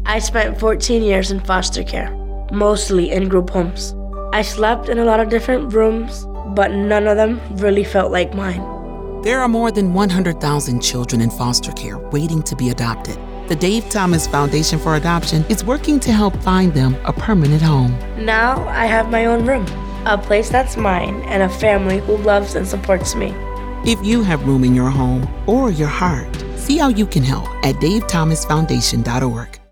I spent 14 years in foster care, mostly in group homes. I slept in a lot of different rooms, but none of them really felt like mine. There are more than 100,000 children in foster care waiting to be adopted. The Dave Thomas Foundation for Adoption is working to help find them a permanent home. Now I have my own room, a place that's mine, and a family who loves and supports me. If you have room in your home or your heart, see how you can help at davethomasfoundation.org.